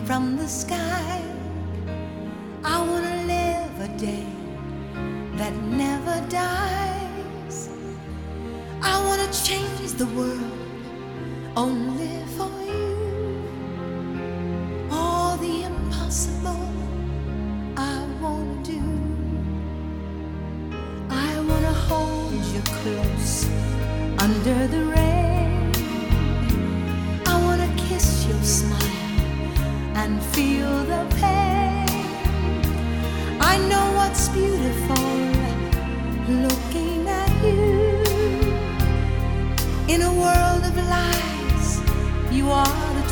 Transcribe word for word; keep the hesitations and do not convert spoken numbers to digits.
from the sky. I wanna live a day that never dies. I wanna change the world only for you. All the impossible I wanna do. I wanna hold you close under the rain.